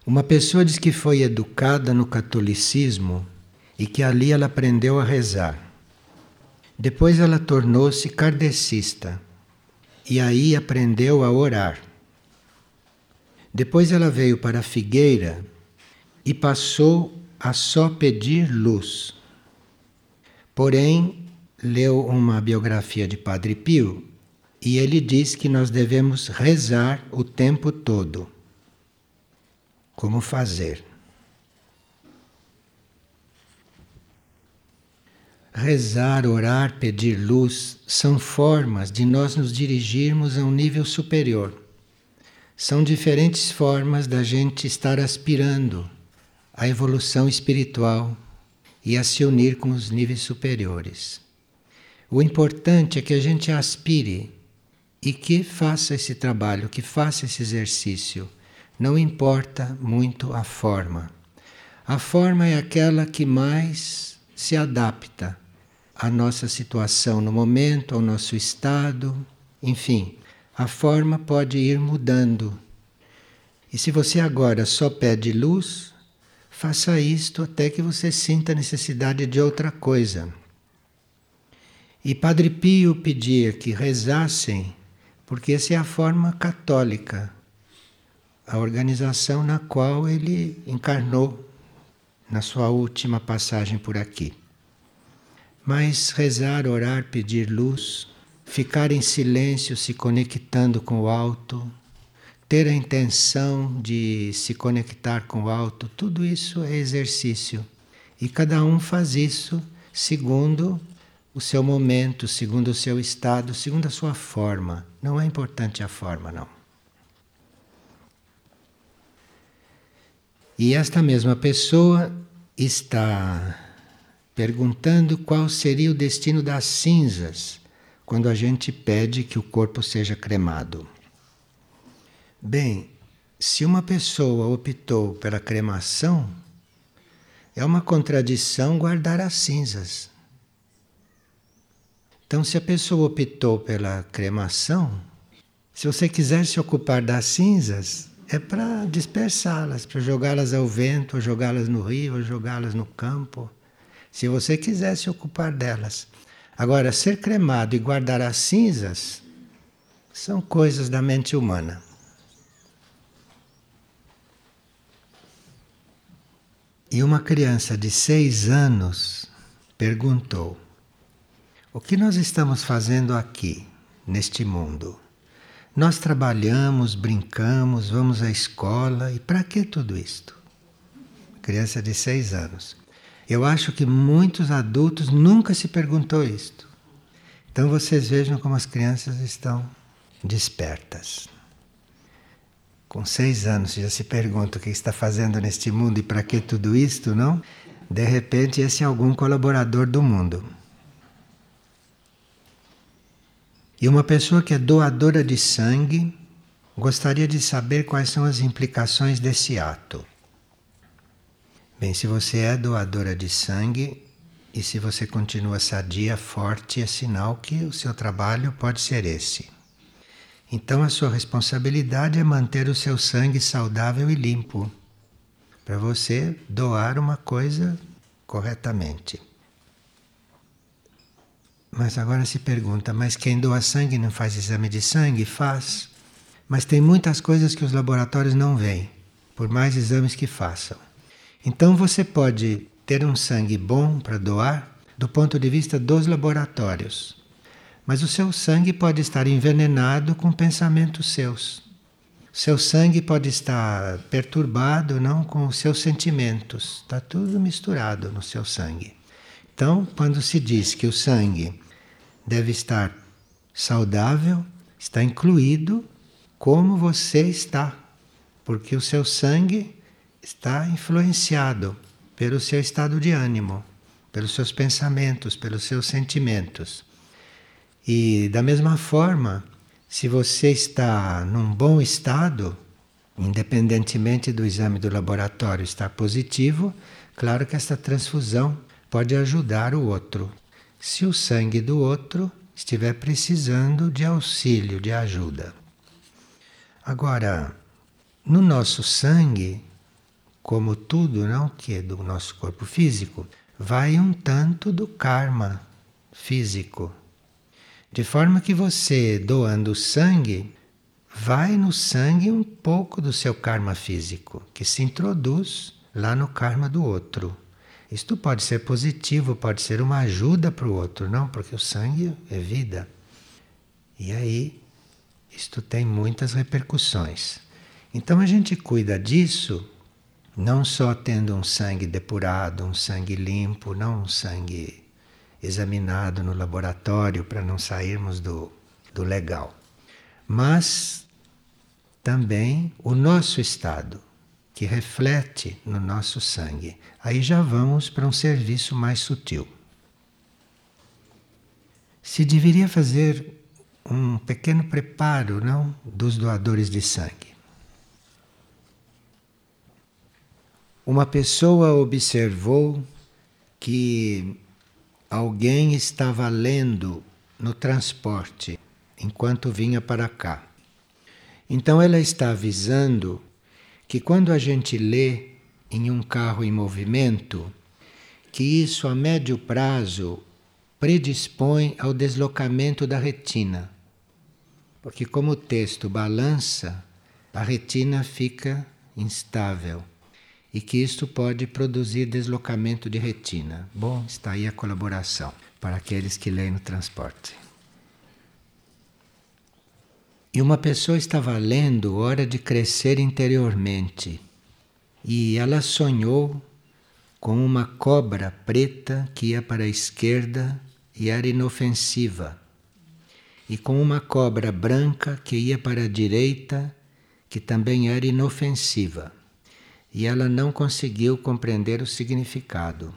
Uma pessoa diz que foi educada no catolicismo e que ali ela aprendeu a rezar. Depois ela tornou-se kardecista e aí aprendeu a orar. Depois ela veio para a Figueira e passou a só pedir luz. Porém, leu uma biografia de Padre Pio e ele diz que nós devemos rezar o tempo todo. Como fazer? Rezar, orar, pedir luz são formas de nós nos dirigirmos a um nível superior. São diferentes formas da gente estar aspirando à evolução espiritual e a se unir com os níveis superiores. O importante é que a gente aspire e que faça esse trabalho, que faça esse exercício. Não importa muito a forma. A forma é aquela que mais se adapta à nossa situação no momento, ao nosso estado, enfim, a forma pode ir mudando. E se você agora só pede luz, faça isto até que você sinta a necessidade de outra coisa. E Padre Pio pedia que rezassem, porque essa é a forma católica, a organização na qual ele encarnou na sua última passagem por aqui. Mas rezar, orar, pedir luz, ficar em silêncio se conectando com o alto, ter a intenção de se conectar com o alto, tudo isso é exercício. E cada um faz isso segundo o seu momento, segundo o seu estado, segundo a sua forma. Não é importante a forma, não. E esta mesma pessoa está perguntando qual seria o destino das cinzas quando a gente pede que o corpo seja cremado. Bem, se uma pessoa optou pela cremação, é uma contradição guardar as cinzas. Então, se a pessoa optou pela cremação, se você quiser se ocupar das cinzas, é para dispersá-las, para jogá-las ao vento, ou jogá-las no rio, ou jogá-las no campo. Se você quiser se ocupar delas. Agora, ser cremado e guardar as cinzas são coisas da mente humana. E uma criança de 6 anos perguntou: o que nós estamos fazendo aqui, neste mundo? Nós trabalhamos, brincamos, vamos à escola, e para que tudo isto? Criança de 6 anos. Eu acho que muitos adultos nunca se perguntou isto. Então vocês vejam como as crianças estão despertas. Com 6 anos já se pergunta o que está fazendo neste mundo e para que tudo isto, não? De repente esse é algum colaborador do mundo. E uma pessoa que é doadora de sangue gostaria de saber quais são as implicações desse ato. Bem, se você é doadora de sangue e se você continua sadia, forte, é sinal que o seu trabalho pode ser esse. Então a sua responsabilidade é manter o seu sangue saudável e limpo, para você doar uma coisa corretamente. Mas agora se pergunta, mas quem doa sangue não faz exame de sangue? Faz. Mas tem muitas coisas que os laboratórios não veem, por mais exames que façam. Então você pode ter um sangue bom para doar do ponto de vista dos laboratórios. Mas o seu sangue pode estar envenenado com pensamentos seus. Seu sangue pode estar perturbado, não, com os seus sentimentos. Está tudo misturado no seu sangue. Então, quando se diz que o sangue deve estar saudável, está incluído como você está. Porque o seu sangue está influenciado pelo seu estado de ânimo, pelos seus pensamentos, pelos seus sentimentos. E da mesma forma, se você está num bom estado, independentemente do exame do laboratório estar positivo, claro que essa transfusão pode ajudar o outro. Se o sangue do outro estiver precisando de auxílio, de ajuda. Agora, no nosso sangue como tudo, não, que é do nosso corpo físico, vai um tanto do karma físico. De forma que você, doando sangue, vai no sangue um pouco do seu karma físico, que se introduz lá no karma do outro. Isto pode ser positivo, pode ser uma ajuda para o outro, não? Porque o sangue é vida. E aí, isto tem muitas repercussões. Então a gente cuida disso, não só tendo um sangue depurado, um sangue limpo, não um sangue examinado no laboratório para não sairmos do legal, mas também o nosso estado, que reflete no nosso sangue. Aí já vamos para um serviço mais sutil. Se deveria fazer um pequeno preparo, não, dos doadores de sangue. Uma pessoa observou que alguém estava lendo no transporte enquanto vinha para cá. Então ela está avisando que quando a gente lê em um carro em movimento, que isso a médio prazo predispõe ao deslocamento da retina. Porque como o texto balança, a retina fica instável. E que isto pode produzir deslocamento de retina. Bom, está aí a colaboração para aqueles que leem no transporte. E uma pessoa estava lendo Hora de Crescer Interiormente. E ela sonhou com uma cobra preta que ia para a esquerda e era inofensiva. E com uma cobra branca que ia para a direita, que também era inofensiva. E ela não conseguiu compreender o significado.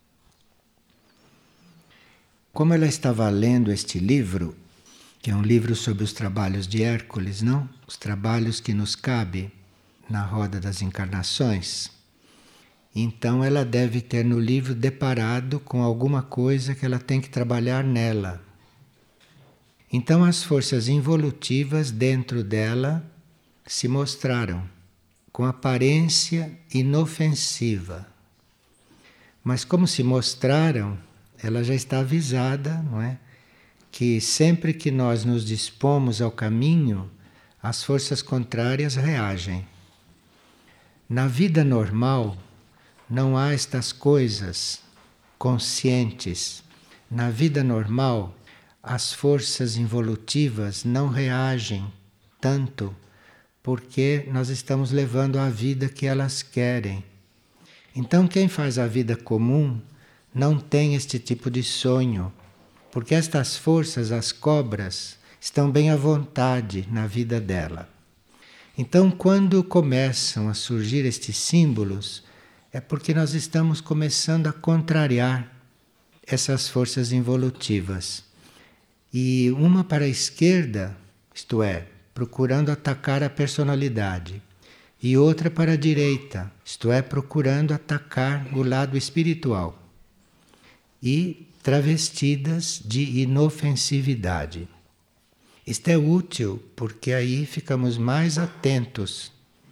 Como ela estava lendo este livro, que é um livro sobre os trabalhos de Hércules, não? Os trabalhos que nos cabe na roda das encarnações. Então ela deve ter no livro deparado com alguma coisa que ela tem que trabalhar nela. Então as forças involutivas dentro dela se mostraram com aparência inofensiva. Mas como se mostraram, ela já está avisada, não é? Que sempre que nós nos dispomos ao caminho, as forças contrárias reagem. Na vida normal, não há estas coisas conscientes. Na vida normal, as forças involutivas não reagem tanto porque nós estamos levando a vida que elas querem. Então quem faz a vida comum não tem este tipo de sonho, porque estas forças, as cobras, estão bem à vontade na vida dela. Então quando começam a surgir estes símbolos, é porque nós estamos começando a contrariar essas forças involutivas. E uma para a esquerda, isto é, procurando atacar a personalidade, e outra para a direita, isto é, procurando atacar o lado espiritual, e travestidas de inofensividade. Isto é útil porque aí ficamos mais atentos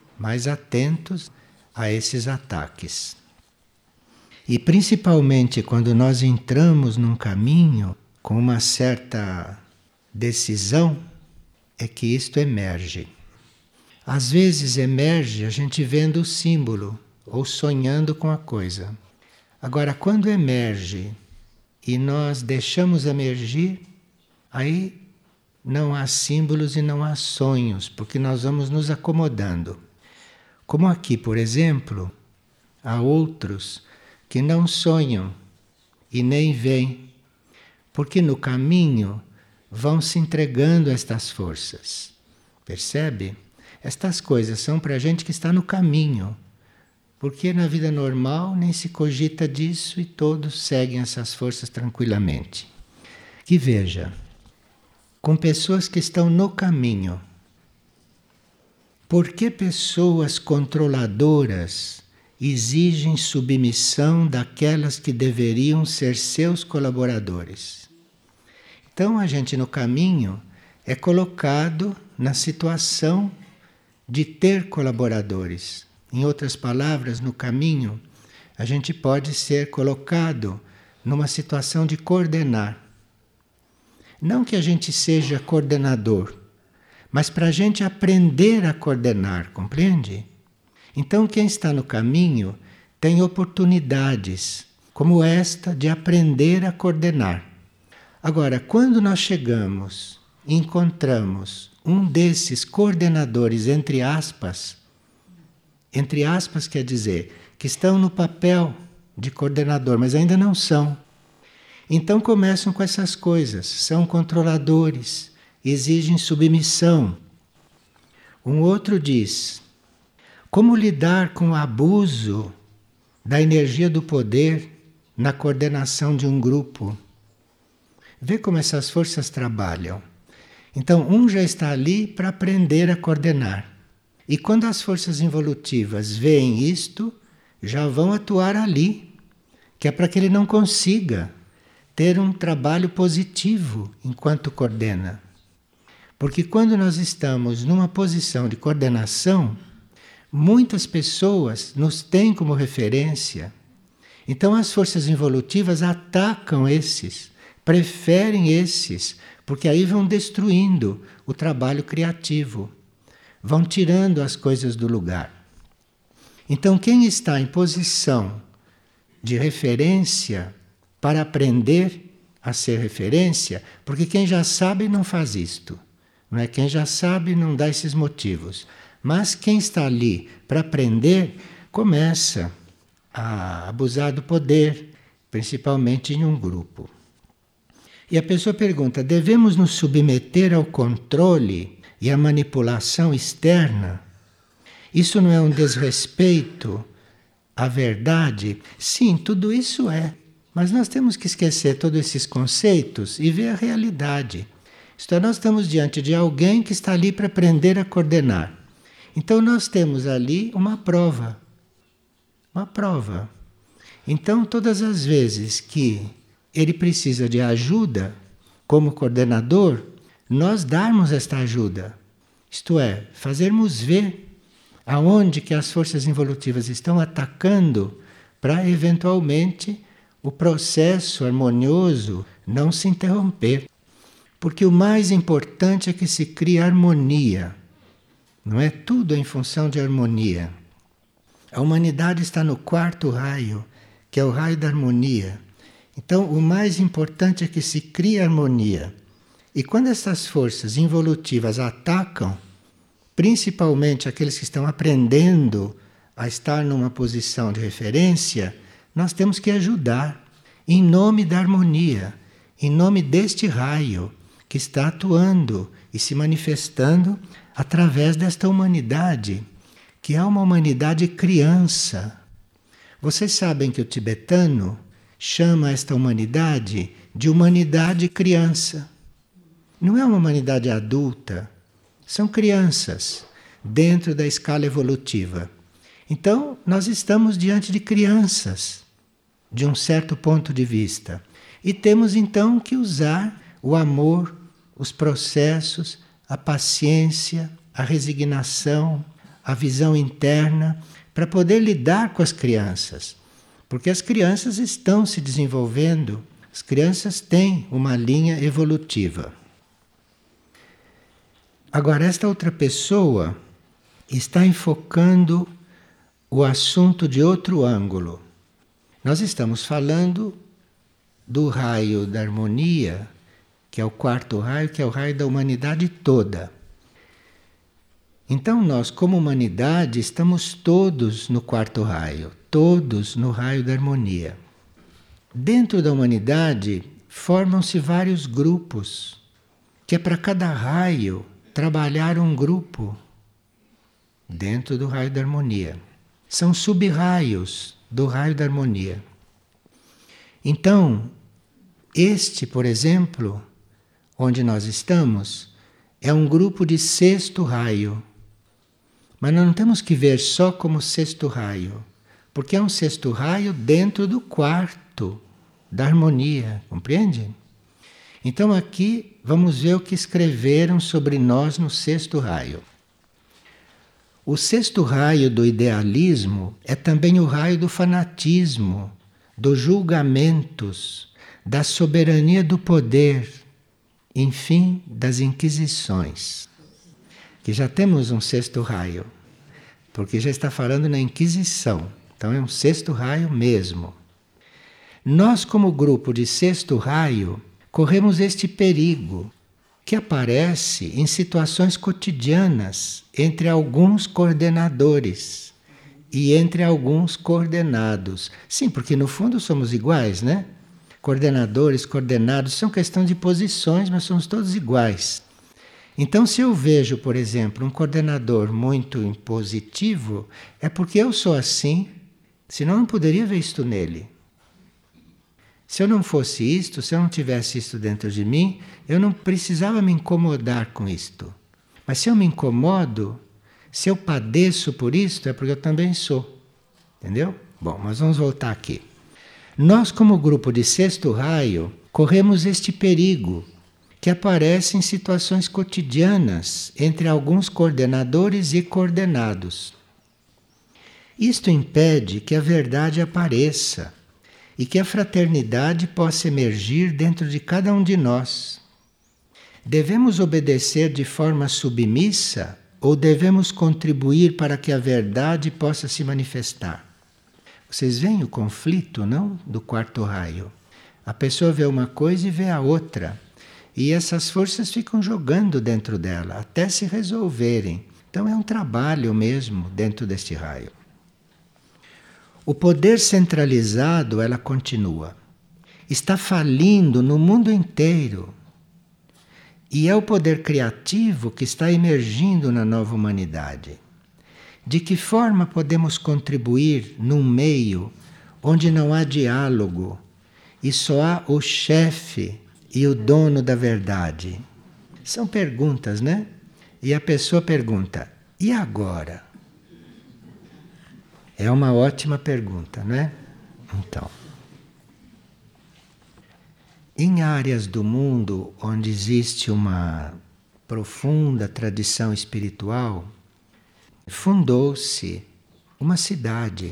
a esses ataques. E principalmente quando nós entramos num caminho com uma certa decisão, é que isto emerge. Às vezes emerge a gente vendo o símbolo ou sonhando com a coisa. Agora, quando emerge e nós deixamos emergir, aí não há símbolos e não há sonhos, porque nós vamos nos acomodando. Como aqui, por exemplo, há outros que não sonham e nem veem, porque no caminho vão se entregando a estas forças. Percebe? Estas coisas são para a gente que está no caminho, porque na vida normal nem se cogita disso e todos seguem essas forças tranquilamente. Que veja, com pessoas que estão no caminho, por que pessoas controladoras exigem submissão daquelas que deveriam ser seus colaboradores? Então a gente no caminho é colocado na situação de ter colaboradores. Em outras palavras, no caminho, a gente pode ser colocado numa situação de coordenar. Não que a gente seja coordenador, mas para a gente aprender a coordenar, compreende? Então, quem está no caminho tem oportunidades como esta de aprender a coordenar. Agora, quando nós chegamos e encontramos um desses coordenadores, entre aspas quer dizer que estão no papel de coordenador, mas ainda não são. Então começam com essas coisas, são controladores, exigem submissão. Um outro diz: como lidar com o abuso da energia do poder na coordenação de um grupo? Vê como essas forças trabalham. Então, um já está ali para aprender a coordenar. E quando as forças involutivas veem isto, já vão atuar ali, que é para que ele não consiga ter um trabalho positivo enquanto coordena. Porque quando nós estamos numa posição de coordenação, muitas pessoas nos têm como referência. Então as forças involutivas atacam esses, preferem esses, porque aí vão destruindo o trabalho criativo, vão tirando as coisas do lugar. Então quem está em posição de referência para aprender a ser referência, porque quem já sabe não faz isto, não é? Quem já sabe não dá esses motivos. Mas quem está ali para aprender começa a abusar do poder, principalmente em um grupo. E a pessoa pergunta: devemos nos submeter ao controle e à manipulação externa? Isso não é um desrespeito à verdade? Sim, tudo isso é. Mas nós temos que esquecer todos esses conceitos e ver a realidade. Isto é, nós estamos diante de alguém que está ali para aprender a coordenar. Então nós temos ali uma prova. Uma prova. Então todas as vezes que ele precisa de ajuda como coordenador, nós darmos esta ajuda. Isto é, fazermos ver aonde que as forças involutivas estão atacando para eventualmente o processo harmonioso não se interromper. Porque o mais importante é que se crie harmonia. Não é tudo em função de harmonia. A humanidade está no quarto raio, que é o raio da harmonia. Então, o mais importante é que se crie harmonia. E quando essas forças involutivas atacam, principalmente aqueles que estão aprendendo a estar numa posição de referência, nós temos que ajudar, em nome da harmonia, em nome deste raio que está atuando e se manifestando através desta humanidade, que é uma humanidade criança. Vocês sabem que o tibetano chama esta humanidade de humanidade criança. Não é uma humanidade adulta, são crianças dentro da escala evolutiva. Então, nós estamos diante de crianças, de um certo ponto de vista. E temos então que usar o amor, os processos, a paciência, a resignação, a visão interna, para poder lidar com as crianças. Porque as crianças estão se desenvolvendo, as crianças têm uma linha evolutiva. Agora, esta outra pessoa está enfocando o assunto de outro ângulo. Nós estamos falando do raio da harmonia, que é o quarto raio, que é o raio da humanidade toda. Então nós, como humanidade, estamos todos no quarto raio, todos no raio da harmonia. Dentro da humanidade formam-se vários grupos, que é para cada raio trabalhar um grupo dentro do raio da harmonia. São sub-raios do raio da harmonia. Então, este, por exemplo, onde nós estamos, é um grupo de sexto raio. Mas nós não temos que ver só como sexto raio, porque é um sexto raio dentro do quarto da harmonia, compreende? Então aqui vamos ver o que escreveram sobre nós no sexto raio. O sexto raio do idealismo é também o raio do fanatismo, dos julgamentos, da soberania do poder, enfim, das inquisições. Que já temos um sexto raio, porque já está falando na Inquisição, então é um sexto raio mesmo. Nós, como grupo de sexto raio, corremos este perigo que aparece em situações cotidianas entre alguns coordenadores e entre alguns coordenados. Sim, porque no fundo somos iguais, né? Coordenadores, coordenados, são questão de posições, mas somos todos iguais. Então, se eu vejo, por exemplo, um coordenador muito impositivo, é porque eu sou assim, senão eu não poderia ver isto nele. Se eu não fosse isto, se eu não tivesse isto dentro de mim, eu não precisava me incomodar com isto. Mas se eu me incomodo, se eu padeço por isto, é porque eu também sou. Entendeu? Bom, mas vamos voltar aqui. Nós, como grupo de sexto raio, corremos este perigo que aparece em situações cotidianas entre alguns coordenadores e coordenados. Isto impede que a verdade apareça e que a fraternidade possa emergir dentro de cada um de nós. Devemos obedecer de forma submissa ou devemos contribuir para que a verdade possa se manifestar? Vocês veem o conflito, não? Do quarto raio. A pessoa vê uma coisa e vê a outra. E essas forças ficam jogando dentro dela até se resolverem. Então é um trabalho mesmo dentro deste raio. O poder centralizado, ela continua. Está falindo no mundo inteiro. E é o poder criativo que está emergindo na nova humanidade. De que forma podemos contribuir num meio onde não há diálogo e só há o chefe e o dono da verdade? São perguntas, né? E a pessoa pergunta, e agora? É uma ótima pergunta, não é? Então, em áreas do mundo onde existe uma profunda tradição espiritual, fundou-se uma cidade.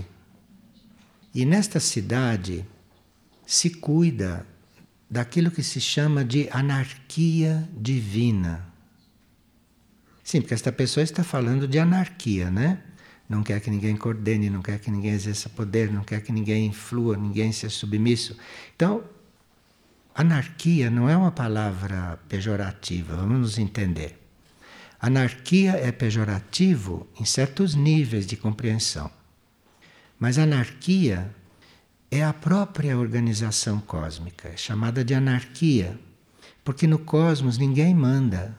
E nesta cidade se cuida daquilo que se chama de anarquia divina. Sim, porque esta pessoa está falando de anarquia, né? Não quer que ninguém coordene, não quer que ninguém exerça poder, não quer que ninguém influa, ninguém seja submisso. Então, anarquia não é uma palavra pejorativa, vamos nos entender. Anarquia é pejorativo em certos níveis de compreensão. Mas anarquia é a própria organização cósmica, é chamada de anarquia, porque no cosmos ninguém manda.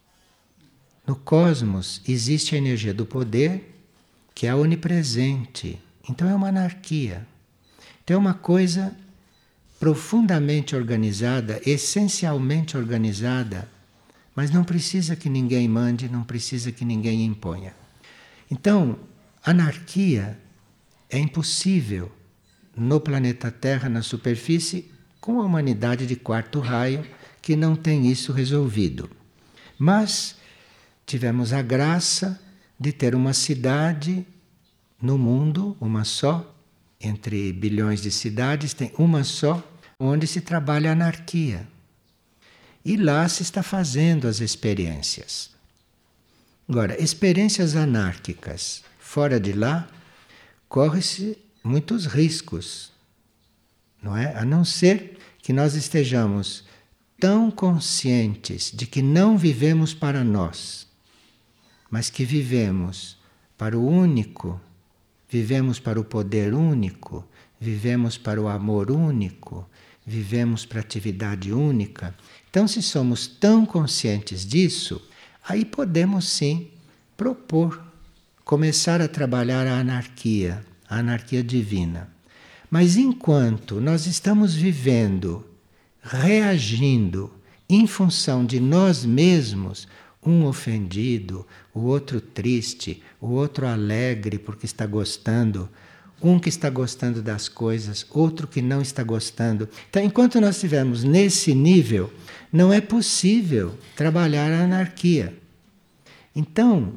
No cosmos existe a energia do poder, que é onipresente. Então é uma anarquia. Então é uma coisa profundamente organizada, essencialmente organizada, mas não precisa que ninguém mande, não precisa que ninguém imponha. Então, anarquia é impossível no planeta Terra, na superfície, com a humanidade de quarto raio, que não tem isso resolvido. Mas tivemos a graça de ter uma cidade no mundo, uma só, entre bilhões de cidades, tem uma só, onde se trabalha a anarquia. E lá se está fazendo as experiências. Agora, experiências anárquicas fora de lá, corre-se muitos riscos, não é? A não ser que nós estejamos tão conscientes de que não vivemos para nós, mas que vivemos para o único, vivemos para o poder único, vivemos para o amor único, vivemos para a atividade única. Então, se somos tão conscientes disso, aí podemos sim propor, começar a trabalhar a anarquia divina. Mas enquanto nós estamos vivendo, reagindo em função de nós mesmos, um ofendido, o outro triste, o outro alegre porque está gostando, um que está gostando das coisas, outro que não está gostando. Então, enquanto nós estivermos nesse nível, não é possível trabalhar a anarquia. Então,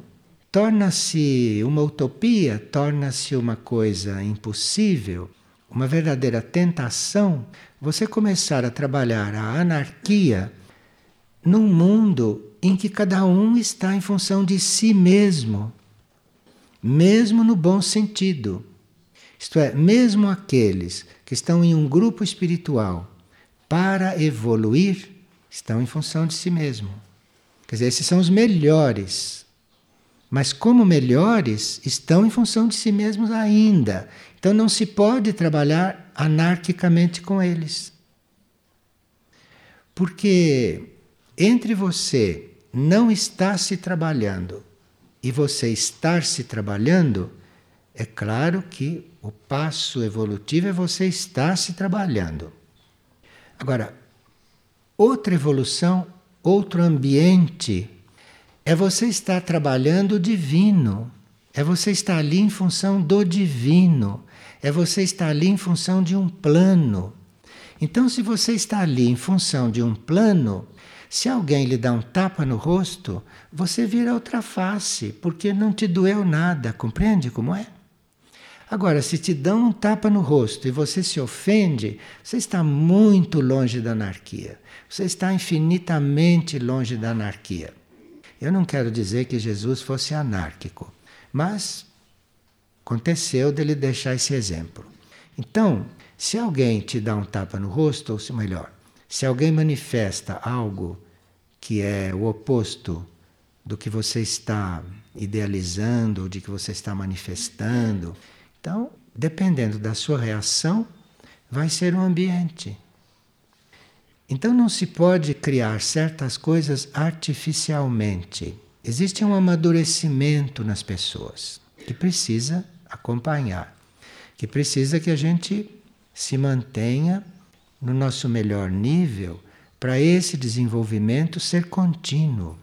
torna-se uma utopia, torna-se uma coisa impossível, uma verdadeira tentação, você começar a trabalhar a anarquia num mundo em que cada um está em função de si mesmo, mesmo no bom sentido. Isto é, mesmo aqueles que estão em um grupo espiritual para evoluir, estão em função de si mesmo. Quer dizer, esses são os melhores. Mas como melhores, estão em função de si mesmos ainda. Então não se pode trabalhar anarquicamente com eles. Porque entre você não estar se trabalhando e você estar se trabalhando, é claro que o passo evolutivo é você estar se trabalhando. Agora, outra evolução, outro ambiente, é você estar trabalhando o divino. É você estar ali em função do divino. É você estar ali em função de um plano. Então, se você está ali em função de um plano, se alguém lhe dá um tapa no rosto, você vira outra face, porque não te doeu nada. Compreende como é? Agora, se te dão um tapa no rosto e você se ofende, você está muito longe da anarquia. Você está infinitamente longe da anarquia. Eu não quero dizer que Jesus fosse anárquico, mas aconteceu dele deixar esse exemplo. Então, se alguém te dá um tapa no rosto, ou se melhor, se alguém manifesta algo que é o oposto do que você está idealizando, ou de que você está manifestando, então, dependendo da sua reação, vai ser um ambiente. Então não se pode criar certas coisas artificialmente. Existe um amadurecimento nas pessoas que precisa acompanhar, que precisa que a gente se mantenha no nosso melhor nível para esse desenvolvimento ser contínuo.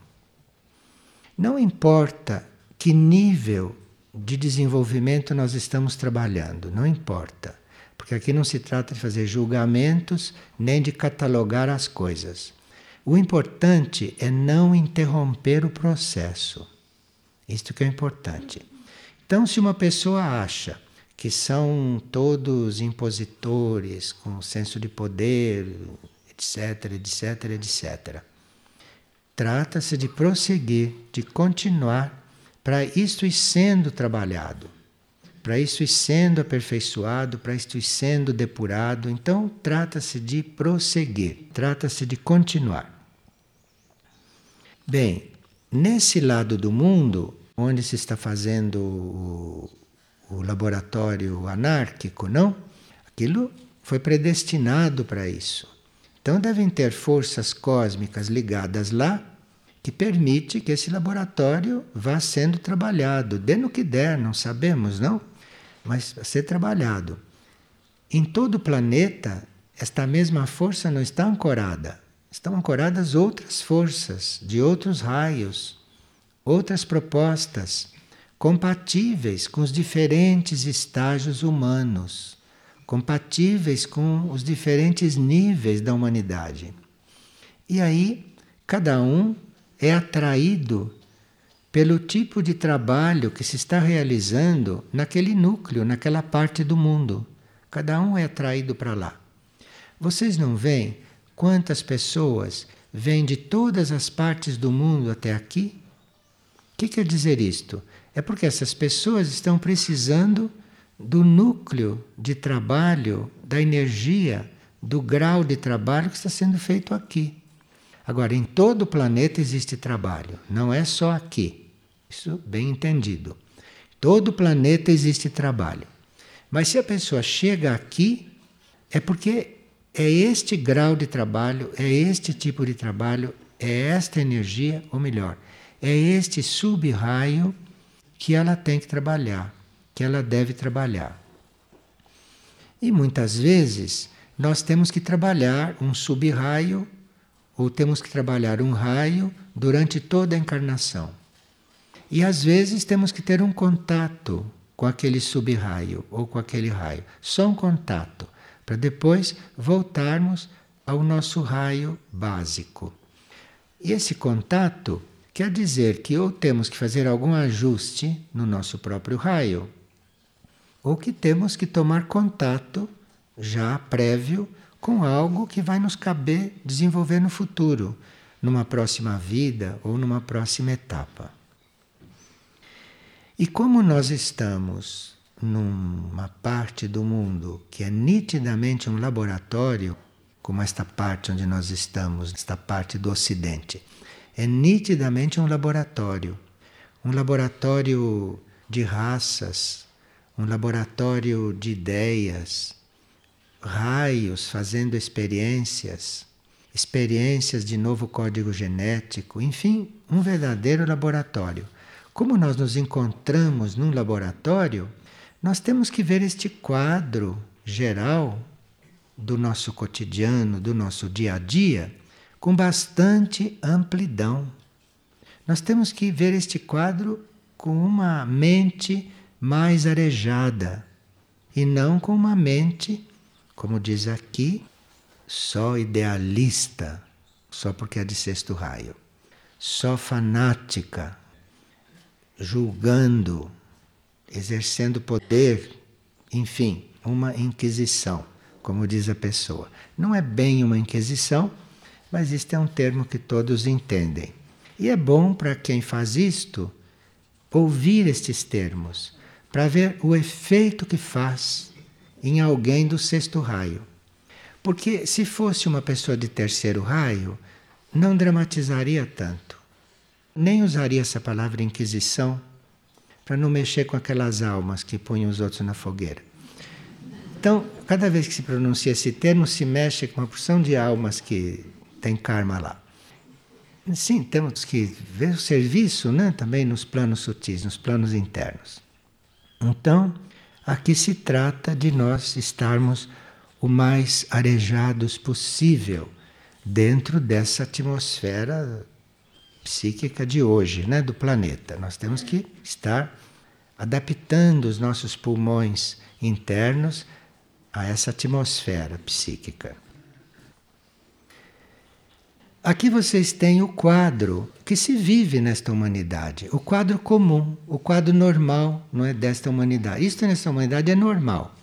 Não importa que nível de desenvolvimento nós estamos trabalhando, não importa. Porque aqui não se trata de fazer julgamentos nem de catalogar as coisas. O importante é não interromper o processo. Isto que é importante. Então, se uma pessoa acha que são todos impositores, com senso de poder, etc, etc, etc, trata-se de prosseguir, de continuar, para isto ir sendo trabalhado. Para isso ir sendo aperfeiçoado, para isso ir sendo depurado. Então, trata-se de prosseguir, trata-se de continuar. Bem, nesse lado do mundo, onde se está fazendo o laboratório anárquico, não? Aquilo foi predestinado para isso. Então, devem ter forças cósmicas ligadas lá, que permite que esse laboratório vá sendo trabalhado. Dê no que der, não sabemos, não? Mas vai ser trabalhado. Em todo o planeta, esta mesma força não está ancorada. Estão ancoradas outras forças, de outros raios, outras propostas, compatíveis com os diferentes estágios humanos, compatíveis com os diferentes níveis da humanidade. E aí, cada um é atraído pelo tipo de trabalho que se está realizando naquele núcleo, naquela parte do mundo. Cada um é atraído para lá. Vocês não veem quantas pessoas vêm de todas as partes do mundo até aqui? O que quer dizer isto? É porque essas pessoas estão precisando do núcleo de trabalho, da energia, do grau de trabalho que está sendo feito aqui. Agora, em todo o planeta existe trabalho, não é só aqui. Isso bem entendido. Todo o planeta existe trabalho. Mas se a pessoa chega aqui, é porque é este grau de trabalho, é este tipo de trabalho, é esta energia, ou melhor, é este sub-raio que ela tem que trabalhar, que ela deve trabalhar. E muitas vezes nós temos que trabalhar um sub-raio ou temos que trabalhar um raio durante toda a encarnação. E às vezes temos que ter um contato com aquele sub-raio ou com aquele raio. Só um contato, para depois voltarmos ao nosso raio básico. E esse contato quer dizer que ou temos que fazer algum ajuste no nosso próprio raio, ou que temos que tomar contato já prévio com algo que vai nos caber desenvolver no futuro, numa próxima vida ou numa próxima etapa. E como nós estamos numa parte do mundo que é nitidamente um laboratório, como esta parte onde nós estamos, esta parte do Ocidente, é nitidamente um laboratório de raças, um laboratório de ideias, raios fazendo experiências de novo código genético, enfim, um verdadeiro laboratório. Como nós nos encontramos num laboratório, nós temos que ver este quadro geral do nosso cotidiano, do nosso dia a dia, com bastante amplidão. Nós temos que ver este quadro com uma mente mais arejada e não com uma mente, como diz aqui, só idealista, só porque é de sexto raio, só fanática, julgando, exercendo poder, enfim, uma inquisição, como diz a pessoa. Não é bem uma inquisição, mas isto é um termo que todos entendem. E é bom para quem faz isto ouvir estes termos, para ver o efeito que faz em alguém do sexto raio. Porque se fosse uma pessoa de terceiro raio, não dramatizaria tanto. Nem usaria essa palavra inquisição para não mexer com aquelas almas que punham os outros na fogueira. Então, cada vez que se pronuncia esse termo, se mexe com uma porção de almas que tem karma lá. Sim, temos que ver o serviço, né, também nos planos sutis, nos planos internos. Então, aqui se trata de nós estarmos o mais arejados possível dentro dessa atmosfera psíquica de hoje, né, do planeta. Nós temos que estar adaptando os nossos pulmões internos a essa atmosfera psíquica. Aqui vocês têm o quadro que se vive nesta humanidade, o quadro comum, o quadro normal, não é, desta humanidade. Isto nessa humanidade é normal.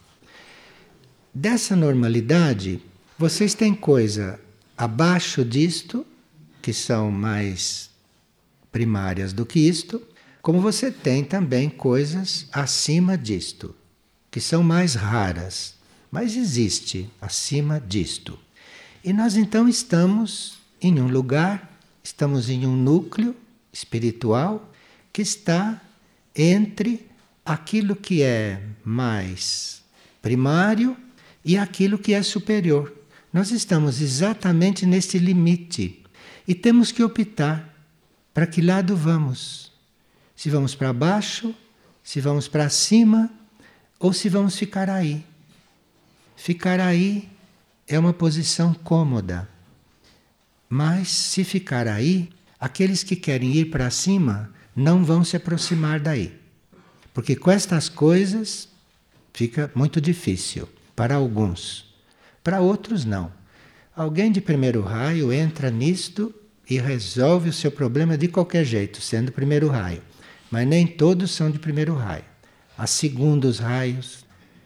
Dessa normalidade, vocês têm coisa abaixo disto, que são mais primárias do que isto, como você tem também coisas acima disto, que são mais raras, mas existe acima disto. E nós então estamos em um lugar, estamos em um núcleo espiritual que está entre aquilo que é mais primário e aquilo que é superior. Nós estamos exatamente neste limite e temos que optar para que lado vamos. Se vamos para baixo, se vamos para cima ou se vamos ficar aí. Ficar aí é uma posição cômoda. Mas se ficar aí, aqueles que querem ir para cima não vão se aproximar daí. Porque com estas coisas fica muito difícil para alguns. Para outros não. Alguém de primeiro raio entra nisto e resolve o seu problema de qualquer jeito, sendo primeiro raio. Mas nem todos são de primeiro raio. Há segundos raios,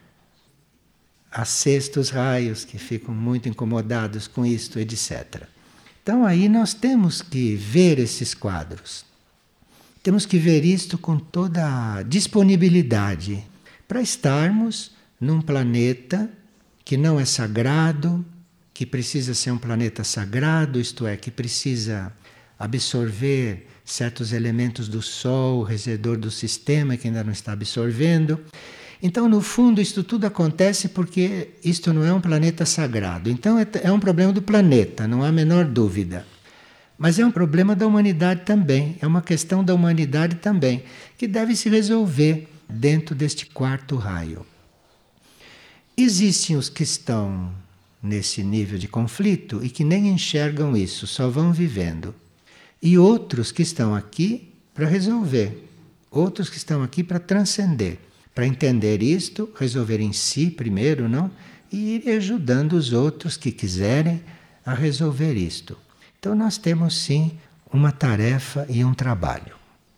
há sextos raios que ficam muito incomodados com isto, etc. Então aí nós temos que ver esses quadros. Temos que ver isto com toda a disponibilidade para estarmos num planeta que não é sagrado, que precisa ser um planeta sagrado, isto é, que precisa absorver certos elementos do Sol, o redor do sistema que ainda não está absorvendo. Então, no fundo, isto tudo acontece porque isto não é um planeta sagrado. Então, é um problema do planeta, não há a menor dúvida. Mas é um problema da humanidade também, é uma questão da humanidade também, que deve se resolver dentro deste quarto raio. Existem os que estão nesse nível de conflito e que nem enxergam isso, só vão vivendo. E outros que estão aqui para resolver, outros que estão aqui para transcender. Para entender isto, resolver em si primeiro, não? E ir ajudando os outros que quiserem a resolver isto. Então nós temos sim uma tarefa e um trabalho.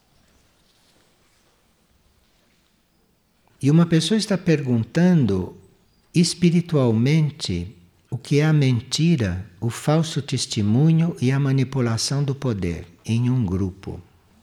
E uma pessoa está perguntando espiritualmente o que é a mentira, o falso testemunho e a manipulação do poder em um grupo.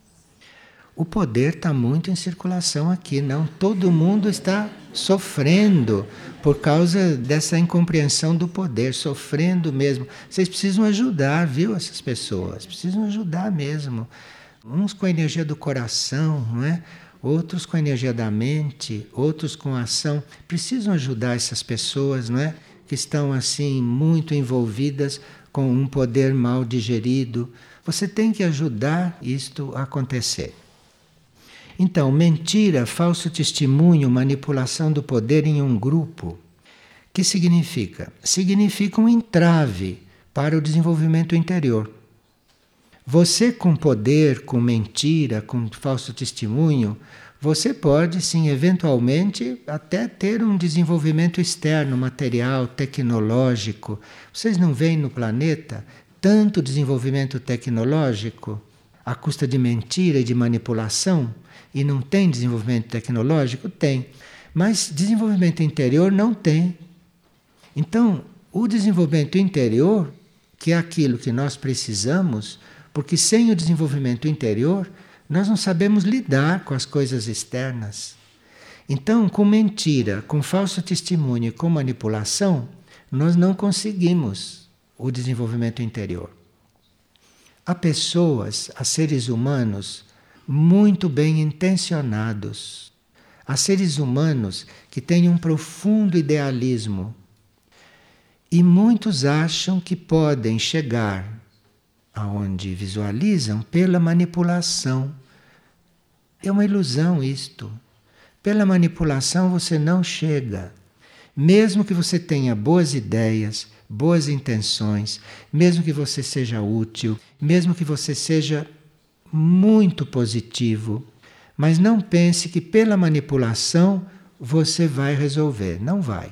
O poder está muito em circulação aqui, não? Todo mundo está sofrendo por causa dessa incompreensão do poder, sofrendo mesmo. Vocês precisam ajudar, viu, essas pessoas? Precisam ajudar mesmo. Uns com a energia do coração, não é? Outros com a energia da mente, outros com a ação. Precisam ajudar essas pessoas, não é? Que estão assim muito envolvidas com um poder mal digerido. Você tem que ajudar isto a acontecer. Então, mentira, falso testemunho, manipulação do poder em um grupo. O que significa? Significa um entrave para o desenvolvimento interior. Você com poder, com mentira, com falso testemunho, você pode sim, eventualmente, até ter um desenvolvimento externo, material, tecnológico. Vocês não veem no planeta tanto desenvolvimento tecnológico à custa de mentira e de manipulação? E não tem desenvolvimento tecnológico? Tem. Mas desenvolvimento interior não tem. Então, o desenvolvimento interior, que é aquilo que nós precisamos, porque sem o desenvolvimento interior, nós não sabemos lidar com as coisas externas. Então, com mentira, com falso testemunho e com manipulação, nós não conseguimos o desenvolvimento interior. Há pessoas, há seres humanos muito bem intencionados. Há seres humanos que têm um profundo idealismo. E muitos acham que podem chegar aonde visualizam pela manipulação. É uma ilusão isto. Pela manipulação você não chega. Mesmo que você tenha boas ideias, boas intenções, mesmo que você seja útil, mesmo que você seja muito positivo, mas não pense que pela manipulação você vai resolver. Não vai.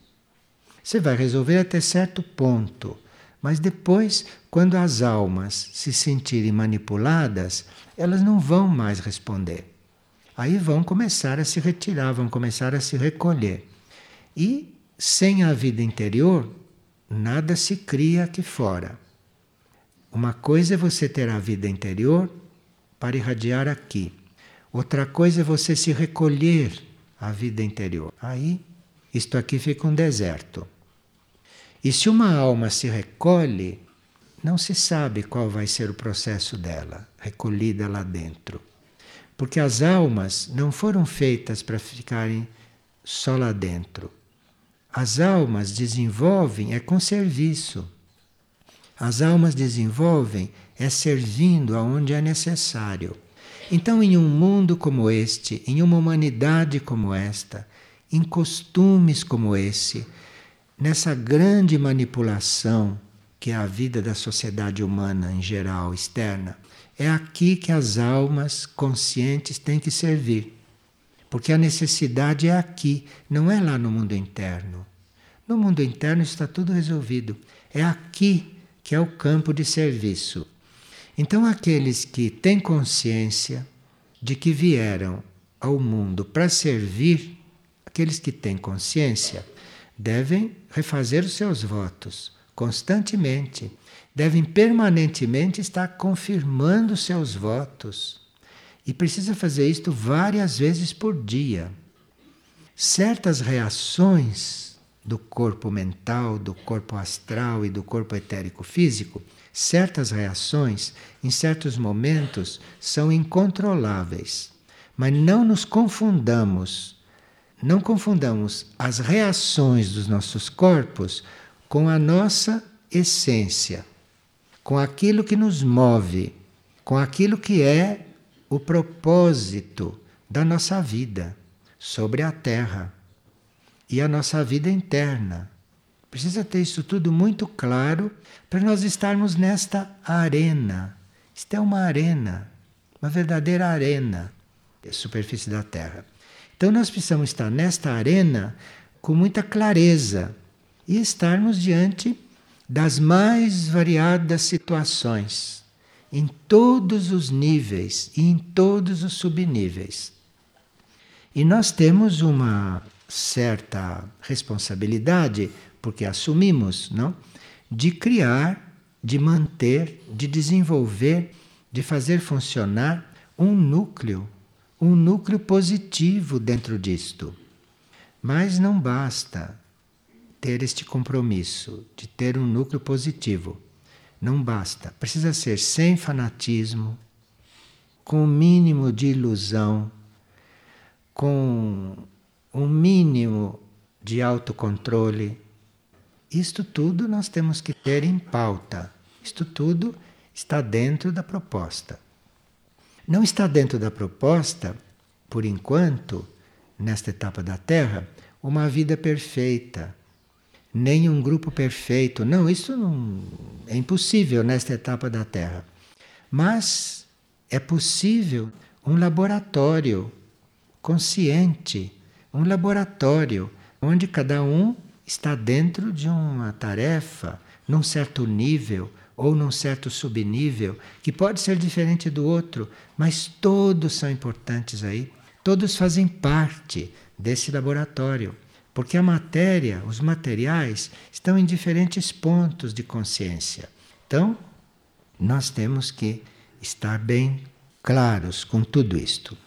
Você vai resolver até certo ponto. Mas depois, quando as almas se sentirem manipuladas, elas não vão mais responder. Aí vão começar a se retirar, vão começar a se recolher. E sem a vida interior, nada se cria aqui fora. Uma coisa é você ter a vida interior para irradiar aqui. Outra coisa é você se recolher à vida interior. Aí, isto aqui fica um deserto. E se uma alma se recolhe, não se sabe qual vai ser o processo dela, recolhida lá dentro. Porque as almas não foram feitas para ficarem só lá dentro. As almas desenvolvem é com serviço. As almas desenvolvem é servindo aonde é necessário. Então, em um mundo como este, em uma humanidade como esta, em costumes como esse, nessa grande manipulação que é a vida da sociedade humana em geral, externa, é aqui que as almas conscientes têm que servir. Porque a necessidade é aqui, não é lá no mundo interno. No mundo interno está tudo resolvido. É aqui que é o campo de serviço. Então, aqueles que têm consciência de que vieram ao mundo para servir, aqueles que têm consciência, devem refazer os seus votos constantemente. Devem permanentemente estar confirmando os seus votos. E precisa fazer isto várias vezes por dia. Certas reações do corpo mental, do corpo astral e do corpo etérico físico, certas reações, em certos momentos, são incontroláveis. Mas não nos confundamos. Não confundamos as reações dos nossos corpos com a nossa essência, com aquilo que nos move, com aquilo que é o propósito da nossa vida sobre a Terra e a nossa vida interna. Precisa ter isso tudo muito claro para nós estarmos nesta arena. Isto é uma arena, uma verdadeira arena, a superfície da Terra. Então nós precisamos estar nesta arena com muita clareza e estarmos diante das mais variadas situações, em todos os níveis e em todos os subníveis. E nós temos uma certa responsabilidade, porque assumimos, não? De criar, de manter, de desenvolver, de fazer funcionar um núcleo positivo dentro disto. Mas não basta ter este compromisso de ter um núcleo positivo. Não basta. Precisa ser sem fanatismo, com o mínimo de ilusão, com um mínimo de autocontrole. Isto tudo nós temos que ter em pauta. Isto tudo está dentro da proposta. Não está dentro da proposta, por enquanto, nesta etapa da Terra, uma vida perfeita, nem um grupo perfeito. Não, isso não é impossível nesta etapa da Terra. Mas é possível um laboratório consciente, um laboratório onde cada um está dentro de uma tarefa, num certo nível ou num certo subnível, que pode ser diferente do outro, mas todos são importantes aí, todos fazem parte desse laboratório, porque a matéria, os materiais, estão em diferentes pontos de consciência. Então, nós temos que estar bem claros com tudo isto.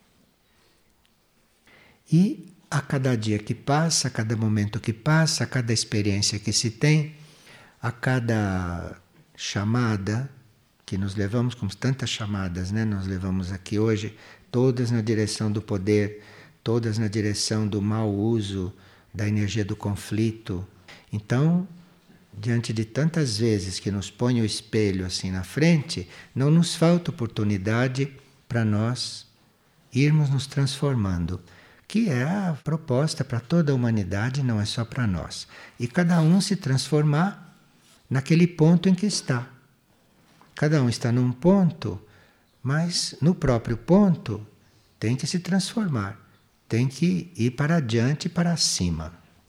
E a cada dia que passa, a cada momento que passa, a cada experiência que se tem, a cada chamada que nos levamos, como tantas chamadas, né? Nós levamos aqui hoje, todas na direção do poder, todas na direção do mau uso da energia do conflito. Então, diante de tantas vezes que nos põe o espelho assim na frente, não nos falta oportunidade para nós irmos nos transformando, que é a proposta para toda a humanidade, não é só para nós. E cada um se transformar naquele ponto em que está. Cada um está num ponto, mas no próprio ponto tem que se transformar, tem que ir para adiante e para cima.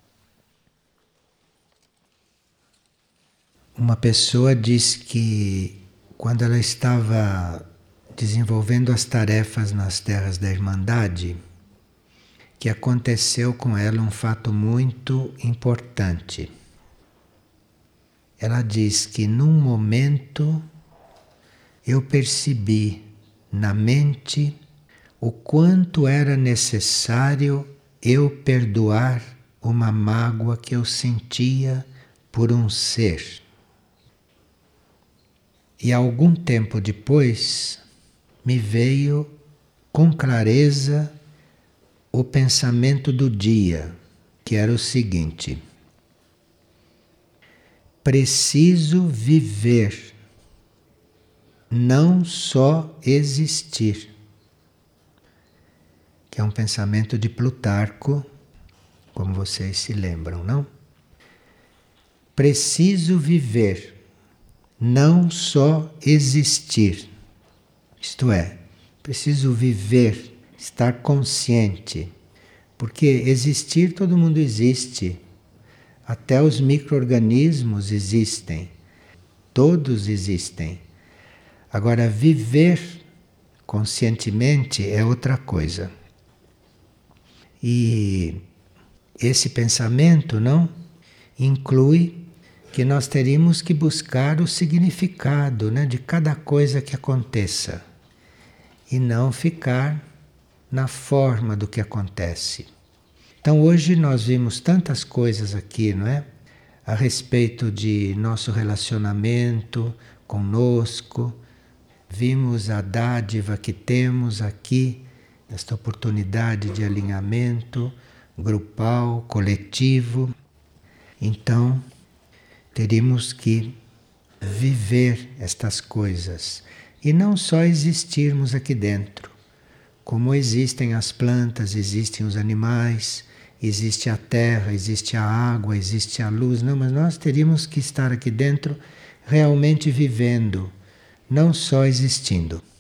Uma pessoa diz que quando ela estava desenvolvendo as tarefas nas terras da Irmandade, que aconteceu com ela um fato muito importante. Ela diz que num momento eu percebi na mente o quanto era necessário eu perdoar uma mágoa que eu sentia por um ser. E algum tempo depois me veio com clareza o pensamento do dia, que era o seguinte: preciso viver, não só existir. Que é um pensamento de Plutarco, como vocês se lembram, não? Preciso viver, não só existir. Isto é, preciso viver, estar consciente, porque existir todo mundo existe, até os micro-organismos existem, todos existem. Agora, viver conscientemente é outra coisa. E esse pensamento, não, inclui que nós teríamos que buscar o significado, né, de cada coisa que aconteça e não ficar na forma do que acontece. Então hoje nós vimos tantas coisas aqui, não é? A respeito de nosso relacionamento conosco, vimos a dádiva que temos aqui, esta oportunidade de alinhamento grupal, coletivo. Então, teríamos que viver estas coisas e não só existirmos aqui dentro. Como existem as plantas, existem os animais, existe a terra, existe a água, existe a luz. Não, mas nós teríamos que estar aqui dentro realmente vivendo, não só existindo.